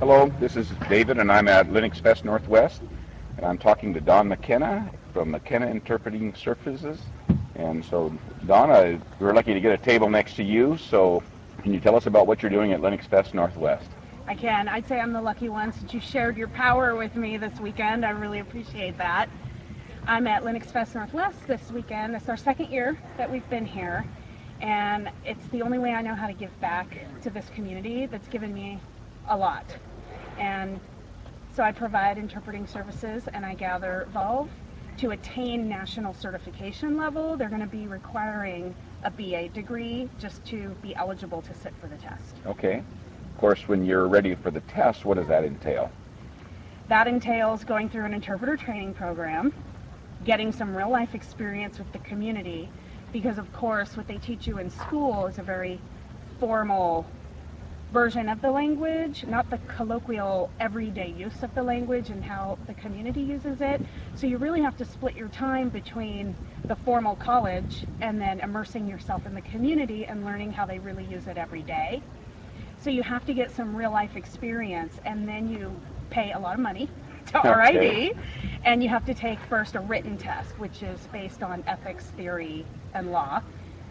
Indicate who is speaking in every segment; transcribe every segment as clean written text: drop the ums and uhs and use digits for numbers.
Speaker 1: Hello, this is David, and I'm at Linux Fest Northwest, and I'm talking to Don McKenna from McKenna Interpreting Services. And so, Don, we're lucky to get a table next to you, so can you tell us about what you're doing at Linux Fest Northwest?
Speaker 2: I can. I'd say I'm the lucky one since you shared your power with me this weekend. I really appreciate that. I'm at Linux Fest Northwest this weekend. It's our second year that we've been here, and it's the only way I know how to give back to this community that's given me a lot. And so I provide interpreting services, and I gather Volve to attain national certification level. They're going to be requiring a BA degree just to be eligible to sit for the test.
Speaker 1: Okay. Of course, when you're ready for the test, what does that entail?
Speaker 2: That entails going through an interpreter training program, getting some real life experience with the community, because of course what they teach you in school is a very formal version of the language, not the colloquial everyday use of the language and how the community uses it. So you really have to split your time between the formal college and then immersing yourself in the community and learning how they really use it every day. So you have to get some real life experience, and then you pay a lot of money to RID, and you have to take first a written test, which is based on ethics, theory, and law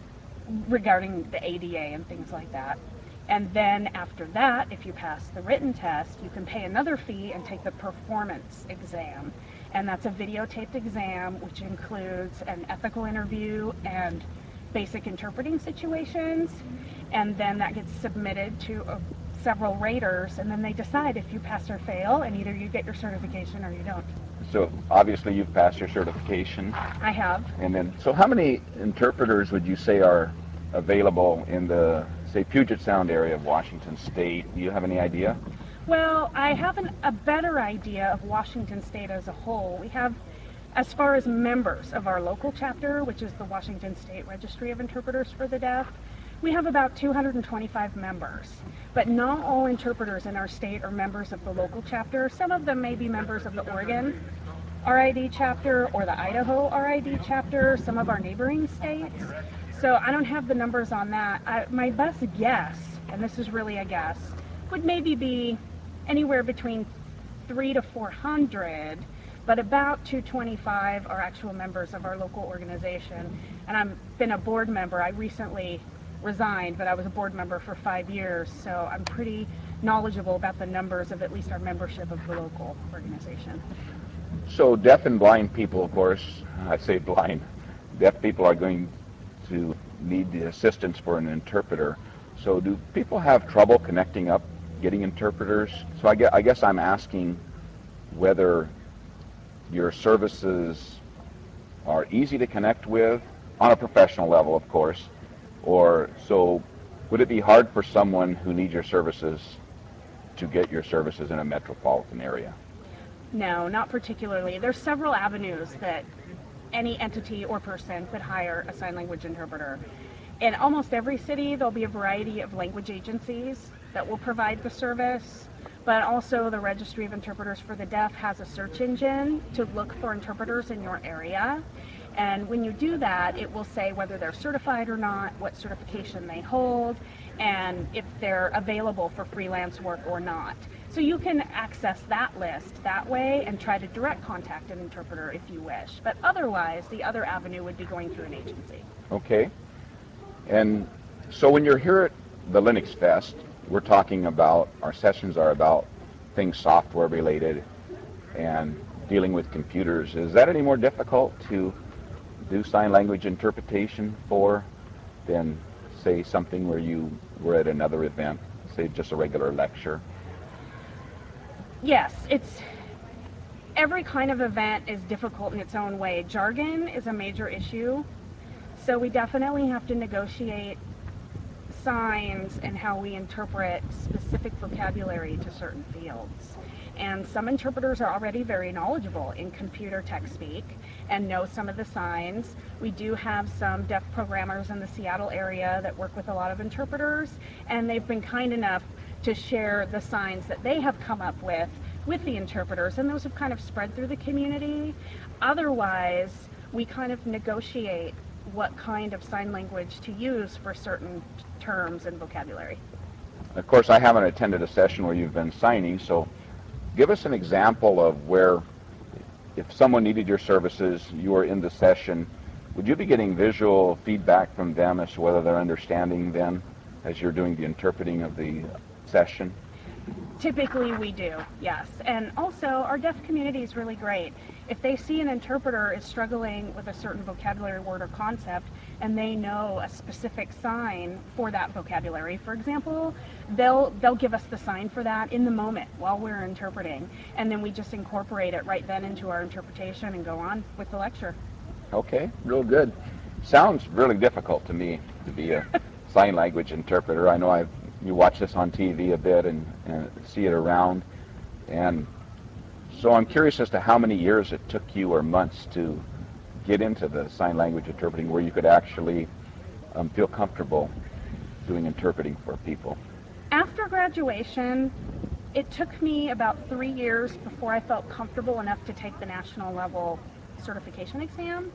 Speaker 2: regarding the ADA and things like that. And then after that, if you pass the written test, you can pay another fee and take the performance exam. And that's a videotaped exam, which includes an ethical interview and basic interpreting situations. And then that gets submitted to several raters, and then they decide if you pass or fail, and either you get your certification or you don't.
Speaker 1: So obviously you've passed your certification.
Speaker 2: I have.
Speaker 1: And then, so how many interpreters would you say are available in the, say, Puget Sound area of Washington State? Do you have any idea?
Speaker 2: Well, I have a better idea of Washington State as a whole. We have, as far as members of our local chapter, which is the Washington State Registry of Interpreters for the Deaf, we have about 225 members. But not all interpreters in our state are members of the local chapter. Some of them may be members of the Oregon RID chapter or the Idaho RID chapter, some of our neighboring states. So I don't have the numbers on that. My best guess, and this is really a guess, would maybe be anywhere between 300 to 400, but about 225 are actual members of our local organization. And I've been a board member. I recently resigned, but I was a board member for 5 years, so I'm pretty knowledgeable about the numbers of at least our membership of the local organization.
Speaker 1: So deaf and blind people, of course, I say blind, deaf people are going to need the assistance for an interpreter. So do people have trouble connecting up, getting interpreters? So I guess I'm asking whether your services are easy to connect with, on a professional level, of course, or so would it be hard for someone who needs your services to get your services in a metropolitan area?
Speaker 2: No, not particularly. There's several avenues that any entity or person could hire a sign language interpreter. In almost every city, there'll be a variety of language agencies that will provide the service, but also the Registry of Interpreters for the Deaf has a search engine to look for interpreters in your area. And when you do that, it will say whether they're certified or not, what certification they hold, and if they're available for freelance work or not. So you can access that list that way and try to direct contact an interpreter if you wish. But otherwise, the other avenue would be going through an agency.
Speaker 1: Okay. And so when you're here at the Linux Fest, we're talking about, our sessions are about things software related and dealing with computers. Is that any more difficult to do sign language interpretation for than, say, something where you were at another event, say just a regular lecture?
Speaker 2: Yes, every kind of event is difficult in its own way. Jargon is a major issue, so we definitely have to negotiate signs and how we interpret specific vocabulary to certain fields. And some interpreters are already very knowledgeable in computer tech speak and know some of the signs. We do have some deaf programmers in the Seattle area that work with a lot of interpreters, and they've been kind enough to share the signs that they have come up with the interpreters, and those have kind of spread through the community. Otherwise, we kind of negotiate what kind of sign language to use for certain terms and vocabulary.
Speaker 1: Of course, I haven't attended a session where you've been signing, so give us an example of where, if someone needed your services, you were in the session, would you be getting visual feedback from them as to whether they're understanding then as you're doing the interpreting of the session?
Speaker 2: Typically we do, yes. And also our deaf community is really great. If they see an interpreter is struggling with a certain vocabulary word or concept and they know a specific sign for that vocabulary, for example, they'll give us the sign for that in the moment while we're interpreting. And then we just incorporate it right then into our interpretation and go on with the lecture.
Speaker 1: Okay, real good. Sounds really difficult to me to be a sign language interpreter. I know you watch this on TV a bit and see it around, and so I'm curious as to how many years it took you or months to get into the sign language interpreting where you could actually feel comfortable doing interpreting for people.
Speaker 2: After graduation, it took me about 3 years before I felt comfortable enough to take the national level certification exam.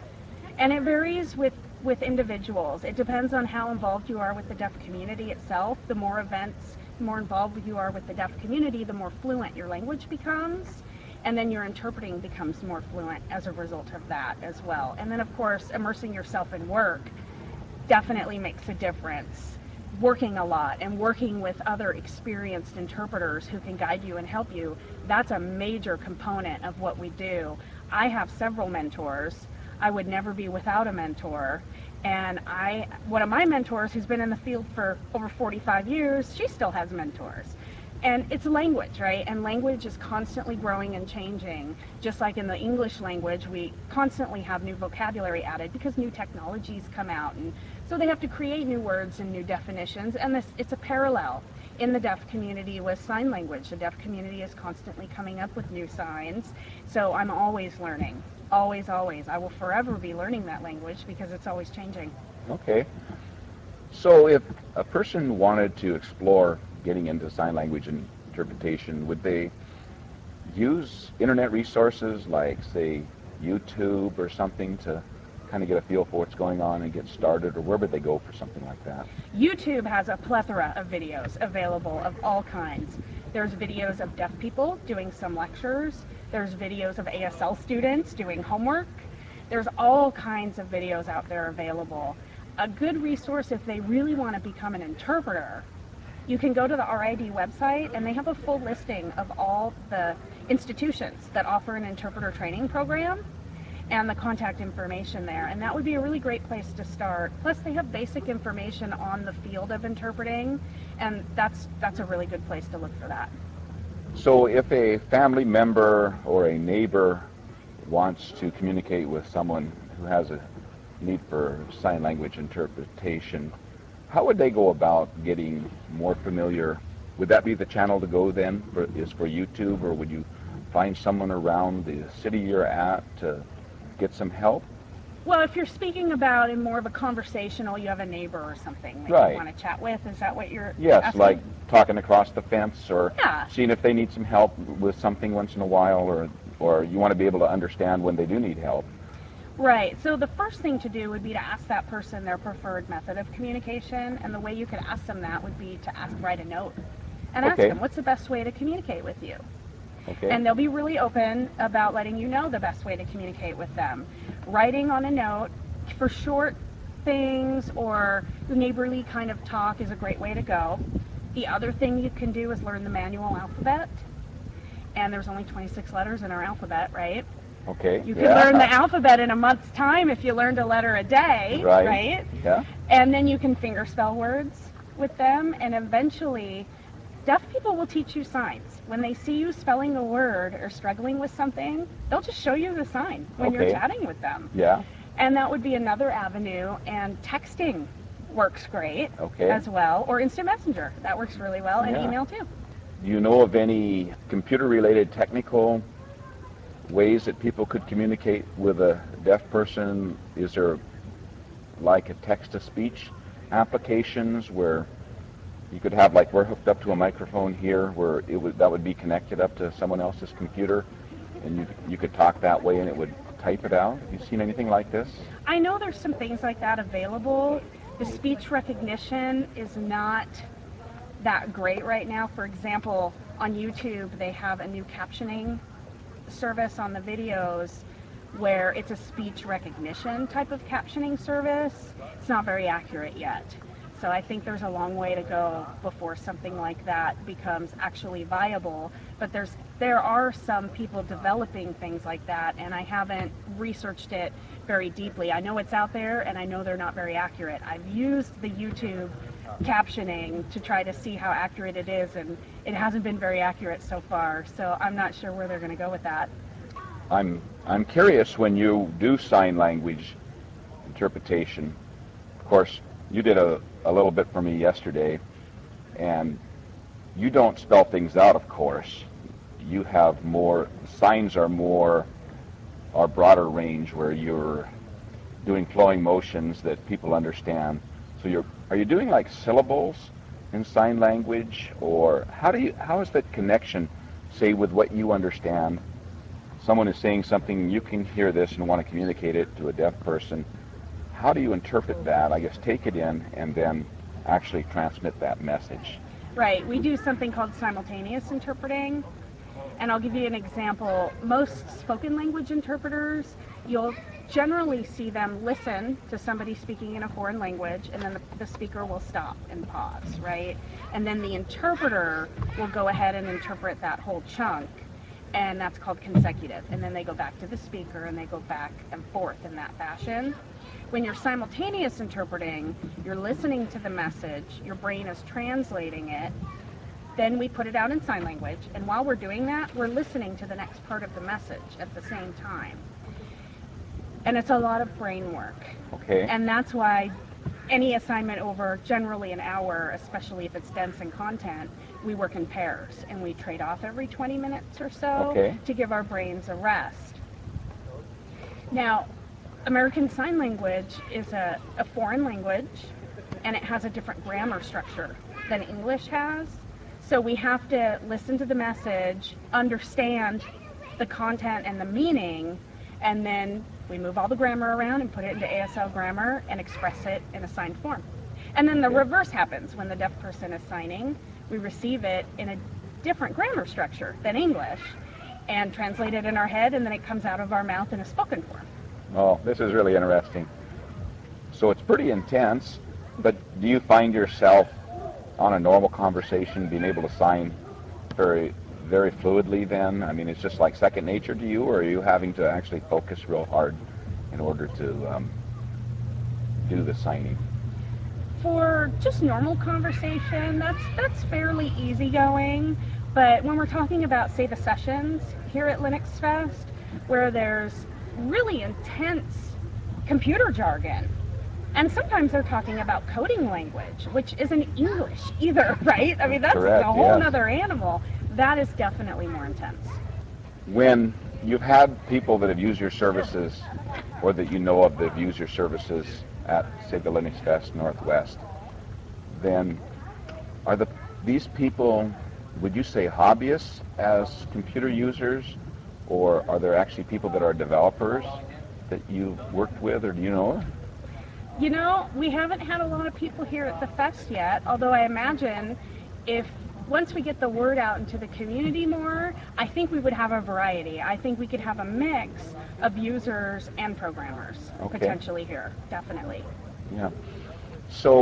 Speaker 2: And it varies with individuals. It depends on how involved you are with the deaf community itself. The more events, the more involved you are with the deaf community, the more fluent your language becomes. And then your interpreting becomes more fluent as a result of that as well. And then, of course, immersing yourself in work definitely makes a difference. Working a lot and working with other experienced interpreters who can guide you and help you, that's a major component of what we do. I have several mentors. I would never be without a mentor. And one of my mentors who's been in the field for over 45 years, she still has mentors. And it's language, right? And language is constantly growing and changing. Just like in the English language, we constantly have new vocabulary added because new technologies come out. And so they have to create new words and new definitions. And it's a parallel in the deaf community with sign language. The deaf community is constantly coming up with new signs. So I'm always learning. Always, always. I will forever be learning that language because it's always changing.
Speaker 1: Okay. So if a person wanted to explore getting into sign language interpretation, would they use internet resources like, say, YouTube or something to kind of get a feel for what's going on and get started, or where would they go for something like that?
Speaker 2: YouTube has a plethora of videos available of all kinds. There's videos of deaf people doing some lectures. There's videos of ASL students doing homework. There's all kinds of videos out there available. A good resource if they really want to become an interpreter, you can go to the RID website and they have a full listing of all the institutions that offer an interpreter training program and the contact information there. And that would be a really great place to start. Plus they have basic information on the field of interpreting, and that's a really good place to look for that.
Speaker 1: So if a family member or a neighbor wants to communicate with someone who has a need for sign language interpretation, how would they go about getting more familiar? Would that be the channel to go then, for YouTube, or would you find someone around the city you're at to get some help?
Speaker 2: Well, if you're speaking about in more of a conversational, you have a neighbor or something that
Speaker 1: Right.
Speaker 2: you want to chat with, is that what you're
Speaker 1: Yes,
Speaker 2: asking?
Speaker 1: like talking across the fence, or
Speaker 2: Yeah.
Speaker 1: seeing if they need some help with something once in a while, or you want to be able to understand when they do need help.
Speaker 2: Right. So the first thing to do would be to ask that person their preferred method of communication, and the way you could ask them that would be to write a note and ask
Speaker 1: Okay.
Speaker 2: them, what's the best way to communicate with you?
Speaker 1: Okay.
Speaker 2: And they'll be really open about letting you know the best way to communicate with them. Writing on a note for short things or neighborly kind of talk is a great way to go. The other thing you can do is learn the manual alphabet. And there's only 26 letters in our alphabet, right?
Speaker 1: Okay.
Speaker 2: You could learn the alphabet in a month's time if you learned a letter a day, right?
Speaker 1: Yeah.
Speaker 2: And then you can finger spell words with them, and eventually deaf people will teach you signs. When they see you spelling a word or struggling with something, they'll just show you the sign when you're
Speaker 1: Okay.
Speaker 2: chatting with them.
Speaker 1: Yeah.
Speaker 2: And that would be another avenue, and texting works great
Speaker 1: Okay.
Speaker 2: as well, or instant messenger, that works really well, and
Speaker 1: Yeah.
Speaker 2: email too.
Speaker 1: Do you know of any computer-related technical ways that people could communicate with a deaf person? Is there like a text-to-speech applications where you could have, like, we're hooked up to a microphone here, where that would be connected up to someone else's computer, and you could talk that way and it would type it out? Have you seen anything like this?
Speaker 2: I know there's some things like that available. The speech recognition is not that great right now. For example, on YouTube, they have a new captioning service on the videos where it's a speech recognition type of captioning service. It's not very accurate yet. So I think there's a long way to go before something like that becomes actually viable. But there are some people developing things like that, and I haven't researched it very deeply. I know it's out there, and I know they're not very accurate. I've used the YouTube captioning to try to see how accurate it is, and it hasn't been very accurate so far. So I'm not sure where they're going to go with that.
Speaker 1: I'm curious, when you do sign language interpretation. Of course, you did a little bit for me yesterday, and you don't spell things out, of course. You have more, signs are broader range, where you're doing flowing motions that people understand. So are you doing like syllables in sign language, or how is that connection, say, with what you understand? Someone is saying something, you can hear this and want to communicate it to a deaf person. How do you interpret that? I guess take it in and then actually transmit that message.
Speaker 2: Right. We do something called simultaneous interpreting. And I'll give you an example. Most spoken language interpreters, you'll generally see them listen to somebody speaking in a foreign language, and then the speaker will stop and pause, right? And then the interpreter will go ahead and interpret that whole chunk, and that's called consecutive. And then they go back to the speaker, and they go back and forth in that fashion. When you're simultaneous interpreting, you're listening to the message, your brain is translating it, then we put it out in sign language, and while we're doing that, we're listening to the next part of the message at the same time. And it's a lot of brain work.
Speaker 1: Okay.
Speaker 2: And that's why any assignment over generally an hour, especially if it's dense in content, we work in pairs, and we trade off every 20 minutes or so to give our brains a rest. Now, American Sign Language is a foreign language, and it has a different grammar structure than English has. So we have to listen to the message, understand the content and the meaning, and then we move all the grammar around and put it into ASL grammar and express it in a signed form. And then the reverse happens. When the deaf person is signing, we receive it in a different grammar structure than English and translate it in our head, and then it comes out of our mouth in a spoken form.
Speaker 1: Oh, this is really interesting. So it's pretty intense, but do you find yourself on a normal conversation being able to sign very, very fluidly then? I mean, it's just like second nature to you, or are you having to actually focus real hard in order to do the signing?
Speaker 2: For just normal conversation, that's fairly easygoing. But when we're talking about, say, the sessions here at Linux Fest, where there's really intense computer jargon, and sometimes they're talking about coding language, which isn't English either, right? I mean, that's
Speaker 1: Correct,
Speaker 2: a whole
Speaker 1: yes.
Speaker 2: other animal. That is definitely more intense.
Speaker 1: When you've had people that have used your services, or that you know of that have used your services at, say, the Linux Fest Northwest, then are these people, would you say, hobbyists as computer users, or are there actually people that are developers that you've worked with, or do you know?
Speaker 2: You know, we haven't had a lot of people here at the fest yet, although I imagine if once we get the word out into the community more, I think we would have a variety. I think we could have a mix of users and programmers potentially here, definitely.
Speaker 1: Yeah. So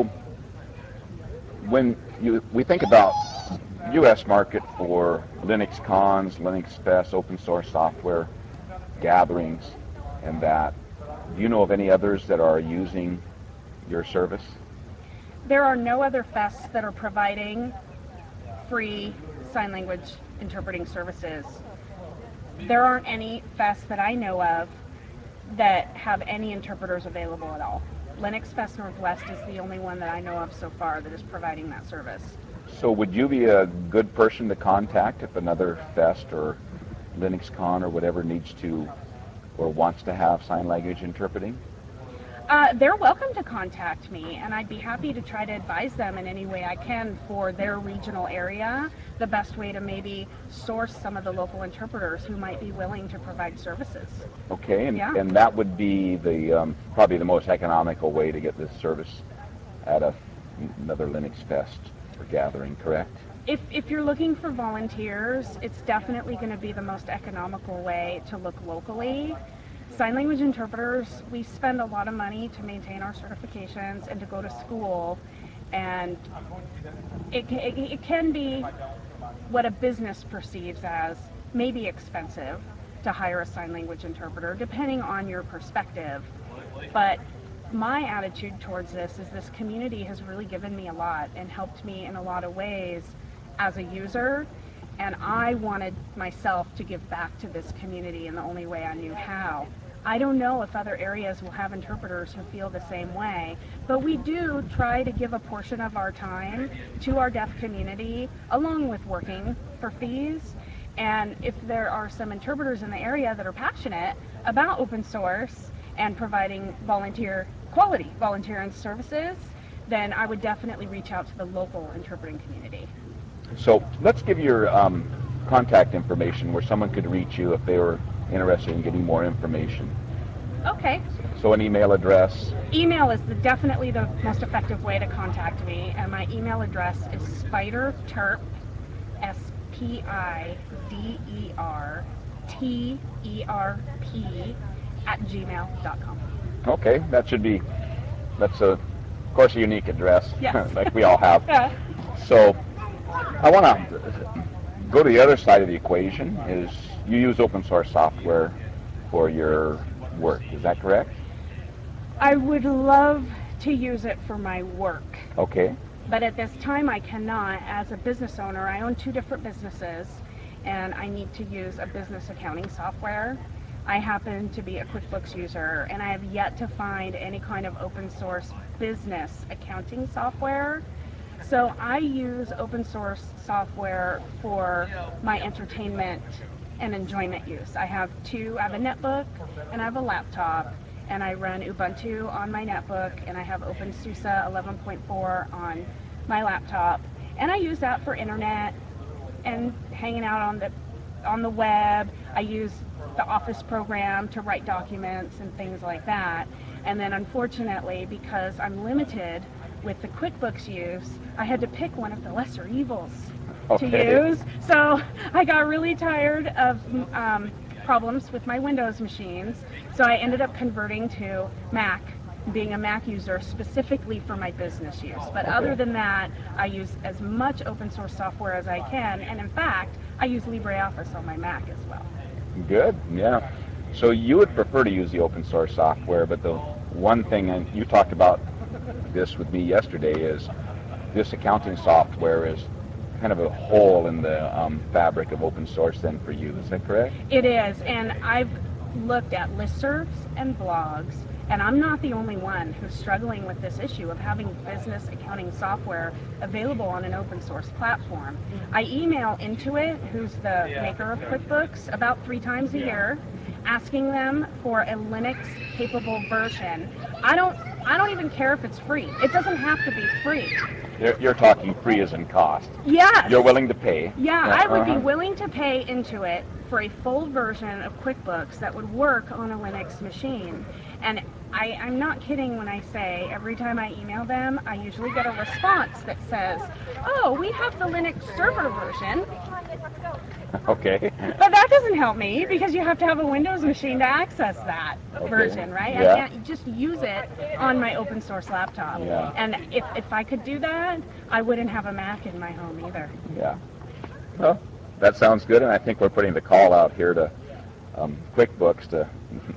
Speaker 1: when we think about U.S. market for Linux cons, Linux Fest, open source software gatherings, and that, do you know of any others that are using your service?
Speaker 2: There are no other fests that are providing free sign language interpreting services. There aren't any fests that I know of that have any interpreters available at all. Linux Fest Northwest is the only one that I know of so far that is providing that service.
Speaker 1: So would you be a good person to contact if another fest or Linux Con or whatever needs to or wants to have sign language interpreting?
Speaker 2: They're welcome to contact me, and I'd be happy to try to advise them in any way I can for their regional area, the best way to maybe source some of the local interpreters who might be willing to provide services.
Speaker 1: Okay, and that would be the probably the most economical way to get this service at another Linux Fest. for gathering, correct?
Speaker 2: If you're looking for volunteers, it's definitely going to be the most economical way to look locally. Sign language interpreters, we spend a lot of money to maintain our certifications and to go to school, and it can be what a business perceives as maybe expensive to hire a sign language interpreter, depending on your perspective. But my attitude towards this community has really given me a lot and helped me in a lot of ways as a user, and I wanted myself to give back to this community in the only way I knew how. I don't know if other areas will have interpreters who feel the same way, but we do try to give a portion of our time to our deaf community along with working for fees. And if there are some interpreters in the area that are passionate about open source and providing quality volunteer services, then I would definitely reach out to the local interpreting community.
Speaker 1: So let's give your contact information where someone could reach you if they were interested in getting more information.
Speaker 2: Okay.
Speaker 1: So an email address.
Speaker 2: Email is definitely the most effective way to contact me, and my email address is spiderterp, SPIDERTERP @gmail.com.
Speaker 1: Okay, that's of course a unique address,
Speaker 2: Yes.
Speaker 1: like we all have.
Speaker 2: Yeah.
Speaker 1: So I want to go to the other side of the equation. Is you use open source software for your work? Is that correct?
Speaker 2: I would love to use it for my work.
Speaker 1: Okay.
Speaker 2: But at this time, I cannot. As a business owner, I own 2 different businesses, and I need to use a business accounting software. I happen to be a QuickBooks user, and I have yet to find any kind of open source business accounting software. So I use open source software for my entertainment and enjoyment use. I have a netbook and I have a laptop, and I run Ubuntu on my netbook, and I have OpenSUSE 11.4 on my laptop, and I use that for internet and hanging out on the web. I use the Office program to write documents and things like that. And then unfortunately, because I'm limited with the QuickBooks use, I had to pick one of the lesser evils to use. So I got really tired of problems with my Windows machines, so I ended up converting to Mac, being a Mac user specifically for my business use. But other than that, I use as much open source software as I can, and in fact, I use LibreOffice on my Mac as well.
Speaker 1: Good, yeah. So you would prefer to use the open source software, but the one thing, and you talked about this with me yesterday, is this accounting software is kind of a hole in the fabric of open source then for you. Is that correct?
Speaker 2: It is, and I've looked at listservs and blogs, and I'm not the only one who's struggling with this issue of having business accounting software available on an open source platform. I email Intuit, who's the maker of QuickBooks, about 3 times a year, asking them for a Linux capable version. I don't even care if it's free. It doesn't have to be free.
Speaker 1: You're talking free as in cost.
Speaker 2: Yes.
Speaker 1: You're willing to pay.
Speaker 2: Yeah, I would be willing to pay Intuit for a full version of QuickBooks that would work on a Linux machine. And I'm not kidding when I say every time I email them, I usually get a response that says, oh, we have the Linux server version.
Speaker 1: Okay.
Speaker 2: But that doesn't help me because you have to have a Windows machine to access that version, right?
Speaker 1: Yeah.
Speaker 2: I can't just use it on my open source laptop.
Speaker 1: Yeah.
Speaker 2: And if I could do that, I wouldn't have a Mac in my home either.
Speaker 1: Yeah. Well, that sounds good, and I think we're putting the call out here to QuickBooks to,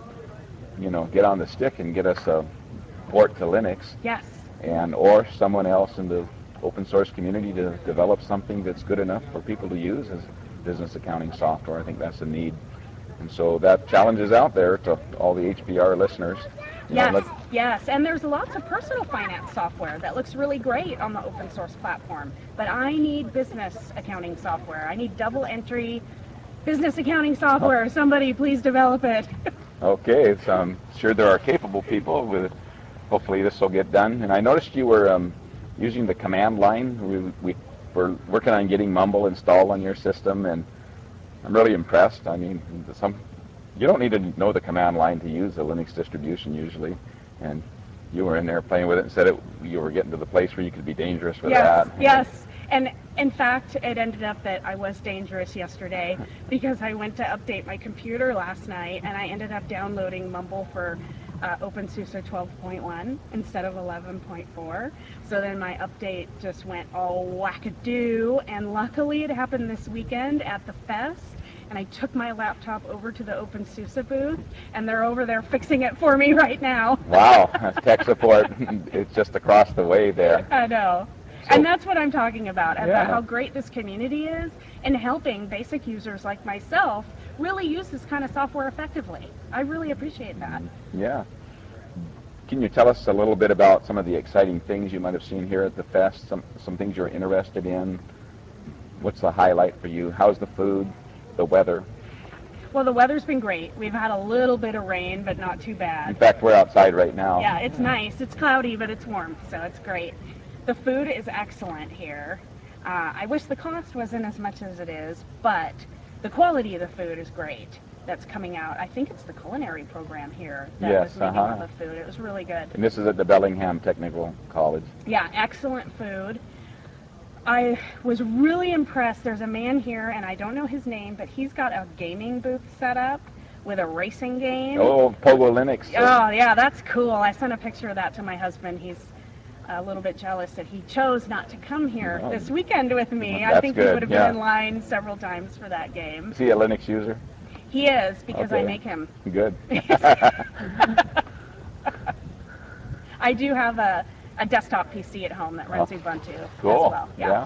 Speaker 1: get on the stick and get us a port to Linux.
Speaker 2: Yes.
Speaker 1: And or someone else in the open source community to develop something that's good enough for people to use as business accounting software. I think that's a need. And so that challenge is out there to all the HPR listeners.
Speaker 2: Yes, and there's lots of personal finance software that looks really great on the open source platform, but I need business accounting software. I need double entry business accounting software. Somebody please develop it.
Speaker 1: Okay, so I'm sure there are capable people with. Hopefully this will get done. And I noticed you were using the command line. We were working on getting Mumble installed on your system, and I'm really impressed. I mean, you don't need to know the command line to use a Linux distribution usually, and you were in there playing with it and said you were getting to the place where you could be dangerous with that.
Speaker 2: Yes. And in fact, it ended up that I was dangerous yesterday because I went to update my computer last night and I ended up downloading Mumble for OpenSUSE 12.1 instead of 11.4. So then my update just went all wackadoo, and luckily it happened this weekend at the fest. And I took my laptop over to the OpenSUSE booth, and they're over there fixing it for me right now.
Speaker 1: Wow, tech support, it's just across the way there.
Speaker 2: I know.
Speaker 1: So,
Speaker 2: And that's what I'm talking about
Speaker 1: yeah.
Speaker 2: how great this community is in helping basic users like myself really use this kind of software effectively. I really appreciate that.
Speaker 1: Yeah. Can you tell us a little bit about some of the exciting things you might have seen here at the fest, some things you're interested in? What's the highlight for you? How's the food, the weather?
Speaker 2: Well, the weather's been great. We've had a little bit of rain, but not too
Speaker 1: In
Speaker 2: bad.
Speaker 1: fact, we're outside right now.
Speaker 2: Yeah, it's nice. It's cloudy, but it's warm, so it's great. The food is excellent here. I wish the cost wasn't as much as it is, but the quality of the food is great. That's coming out. I think it's the culinary program here that
Speaker 1: Yes,
Speaker 2: was making all the food. It was really good.
Speaker 1: And this is at the Bellingham Technical College.
Speaker 2: Yeah, excellent food. I was really impressed. There's a man here, and I don't know his name, but he's got a gaming booth set up with a racing game.
Speaker 1: Oh, Pogo Linux.
Speaker 2: Oh, yeah, that's cool. I sent a picture of that to my husband. He's a little bit jealous that he chose not to come here this weekend with me. I
Speaker 1: That's
Speaker 2: think
Speaker 1: good,
Speaker 2: he would have
Speaker 1: yeah.
Speaker 2: been in line several times for that game.
Speaker 1: Is he a Linux user?
Speaker 2: He is, because I
Speaker 1: Okay.
Speaker 2: make him.
Speaker 1: Good.
Speaker 2: I do have a desktop PC at home that runs Ubuntu
Speaker 1: Cool.
Speaker 2: as well.
Speaker 1: Yeah.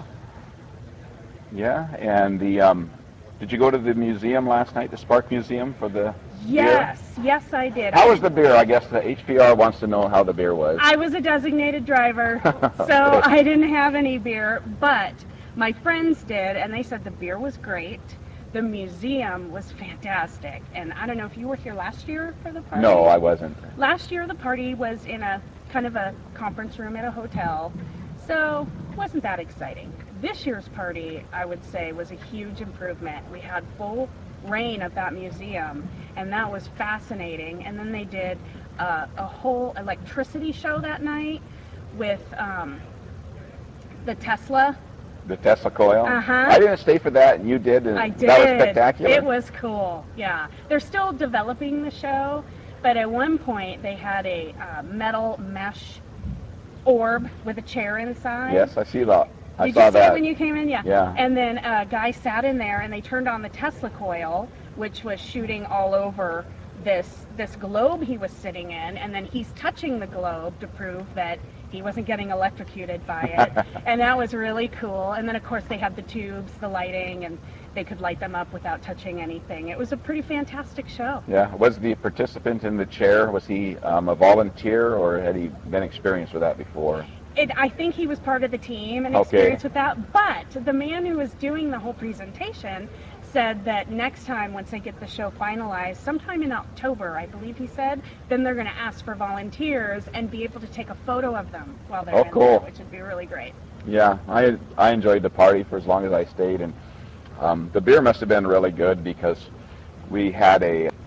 Speaker 1: Yeah. And did you go to the museum last night, the Spark Museum, for the
Speaker 2: Yes,
Speaker 1: beer?
Speaker 2: yes, I did.
Speaker 1: How was the beer? I guess the HPR wants to know how the beer was.
Speaker 2: I was a designated driver, so I didn't have any beer, but my friends did, and they said the beer was great. The museum was fantastic, and I don't know if you were here last year for the party.
Speaker 1: No, I wasn't.
Speaker 2: Last year the party was in a kind of a conference room at a hotel, so it wasn't that exciting. This year's party, I would say, was a huge improvement. We had full reign of that museum, and that was fascinating. And then they did a whole electricity show that night with the Tesla.
Speaker 1: The Tesla coil?
Speaker 2: Uh-huh.
Speaker 1: I didn't stay for that, and you did. And
Speaker 2: I did.
Speaker 1: That was spectacular.
Speaker 2: It was cool, yeah. They're still developing the show, but at one point they had a metal mesh orb with a chair inside.
Speaker 1: Yes, I see that. I
Speaker 2: Did
Speaker 1: saw
Speaker 2: you see
Speaker 1: that
Speaker 2: it when you came in? Yeah.
Speaker 1: Yeah.
Speaker 2: And then a guy sat in there, and they turned on the Tesla coil, which was shooting all over this globe he was sitting in, and then he's touching the globe to prove that he wasn't getting electrocuted by it. And that was really cool. And then of course they had the tubes, the lighting, and they could light them up without touching anything. It was a pretty fantastic show.
Speaker 1: Yeah. Was the participant in the chair, was he a volunteer, or had he been experienced with that before?
Speaker 2: I think he was part of the team and
Speaker 1: Okay.
Speaker 2: experienced with that, but the man who was doing the whole presentation said that next time, once they get the show finalized, sometime in October, I believe he said, then they're going to ask for volunteers and be able to take a photo of them while they're in
Speaker 1: cool.
Speaker 2: there, which would be really great.
Speaker 1: Yeah, I enjoyed the party for as long as I stayed, and the beer must have been really good because we had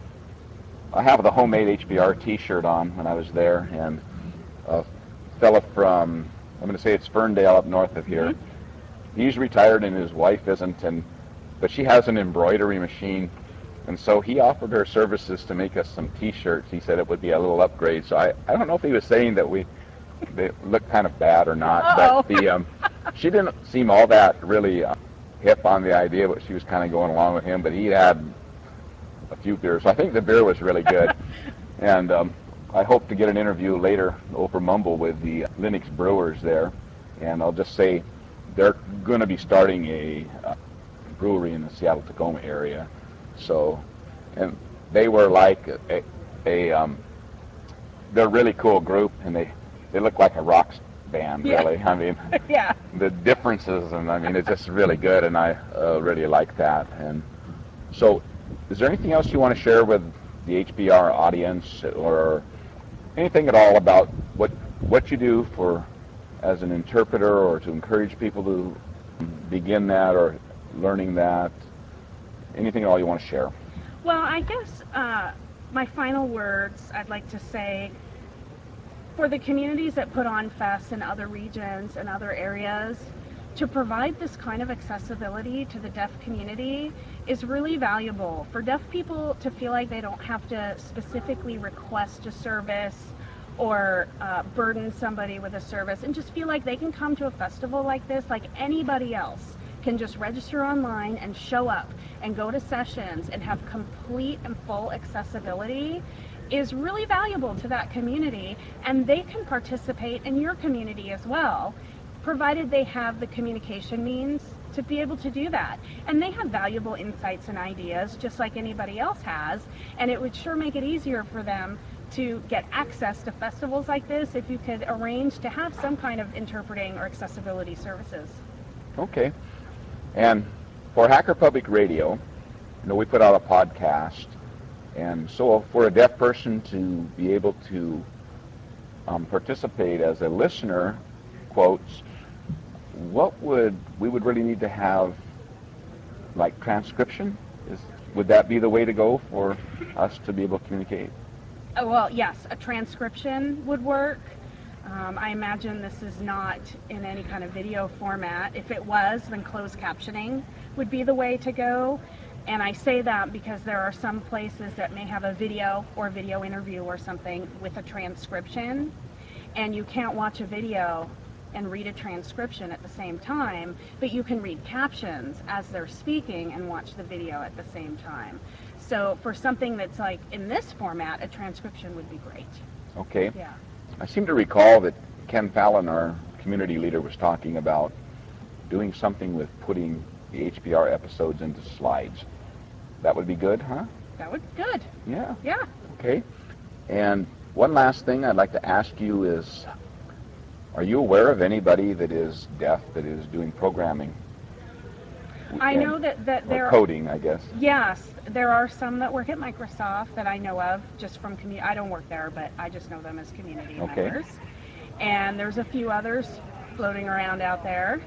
Speaker 1: I have the homemade HBR T-shirt on when I was there, and a fella from, I'm going to say it's Ferndale up north of here. Mm-hmm. He's retired and his wife isn't, but she has an embroidery machine, and so he offered her services to make us some T-shirts. He said it would be a little upgrade. So I don't know if he was saying that they looked kind of bad or not.
Speaker 2: Uh-oh.
Speaker 1: But she didn't seem all that really hip on the idea, but she was kind of going along with him. But he had a few beers. So I think the beer was really good, and I hope to get an interview later over Mumble with the Linux brewers there, and I'll just say they're going to be starting a brewery in the Seattle-Tacoma area. So, and they were like they're a really cool group, and they look like a rock band, really.
Speaker 2: Yeah.
Speaker 1: I mean,
Speaker 2: Yeah.
Speaker 1: the differences, and I mean, it's just really good, and I really like that. And so, is there anything else you want to share with the HBR audience, or anything at all about what you do for as an interpreter, or to encourage people to begin that or learning that? Anything at all you want to share?
Speaker 2: Well, I guess my final words, I'd like to say, for the communities that put on fests in other regions and other areas, to provide this kind of accessibility to the deaf community is really valuable. For deaf people to feel like they don't have to specifically request a service or burden somebody with a service, and just feel like they can come to a festival like this like anybody else, can just register online and show up and go to sessions and have complete and full accessibility, is really valuable to that community, and they can participate in your community as well, provided they have the communication means to be able to do that. And they have valuable insights and ideas just like anybody else has, and it would sure make it easier for them to get access to festivals like this if you could arrange to have some kind of interpreting or accessibility services.
Speaker 1: Okay. And for Hacker Public Radio, we put out a podcast, and so for a deaf person to be able to participate as a listener, quotes, we would really need to have, like, transcription? Would that be the way to go for us to be able to communicate?
Speaker 2: Well, yes, a transcription would work. I imagine this is not in any kind of video format. If it was, then closed captioning would be the way to go. And I say that because there are some places that may have a video or video interview or something with a transcription, and you can't watch a video and read a transcription at the same time, but you can read captions as they're speaking and watch the video at the same time. So for something that's like in this format, a transcription would be great.
Speaker 1: Okay.
Speaker 2: Yeah.
Speaker 1: I seem to recall that Ken Fallon, our community leader, was talking about doing something with putting the HPR episodes into slides. That would be good, huh?
Speaker 2: That would be good.
Speaker 1: Yeah.
Speaker 2: Yeah.
Speaker 1: Okay. And one last thing I'd like to ask you is, are you aware of anybody that is deaf that is doing programming?
Speaker 2: I know that there
Speaker 1: or coding, I guess.
Speaker 2: Yes, there are some that work at Microsoft that I know of just from community. I don't work there, but I just know them as community members. And there's a few others floating around out there.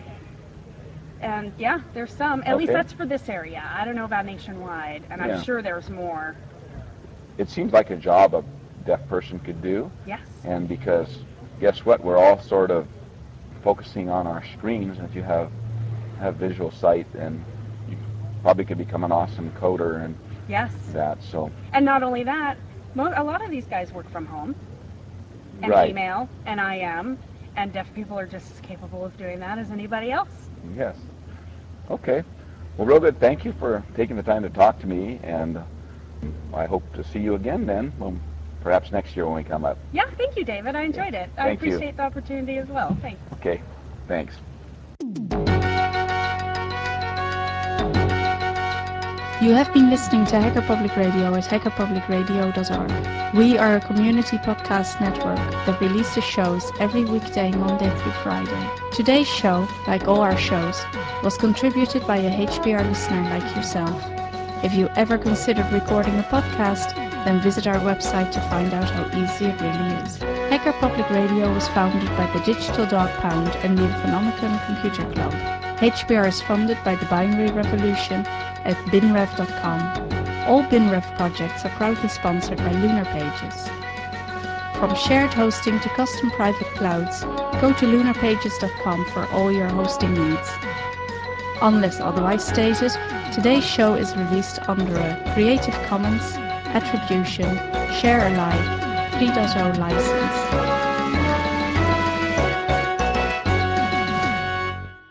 Speaker 2: And yeah, there's some. At least that's for this area. I don't know about nationwide, and I'm sure there's more.
Speaker 1: It seems like a job a deaf person could do.
Speaker 2: Yes.
Speaker 1: And because, guess what, we're all sort of focusing on our screens, and if you have visual sight, then you probably could become an awesome coder and that. So.
Speaker 2: And not only that, a lot of these guys work from home and email and IM, and deaf people are just as capable of doing that as anybody else.
Speaker 1: Yes. Okay. Well, real good. Thank you for taking the time to talk to me, and I hope to see you again then, perhaps next year when we come up.
Speaker 2: Yeah, thank you, David. I enjoyed it. I appreciate the opportunity as well. Thanks.
Speaker 1: Okay. Thanks.
Speaker 3: You have been listening to Hacker Public Radio at hackerpublicradio.org. We are a community podcast network that releases shows every weekday, Monday through Friday. Today's show, like all our shows, was contributed by a HPR listener like yourself. If you ever considered recording a podcast, then visit our website to find out how easy it really is. Hacker Public Radio was founded by the Digital Dog Pound and the Infonomicon Computer Club. HPR is funded by the Binary Revolution at binrev.com. All BinRev projects are proudly sponsored by Lunar Pages. From shared hosting to custom private clouds, go to lunarpages.com for all your hosting needs. Unless otherwise stated, today's show is released under a Creative Commons Attribution Share Alike 3.0 license.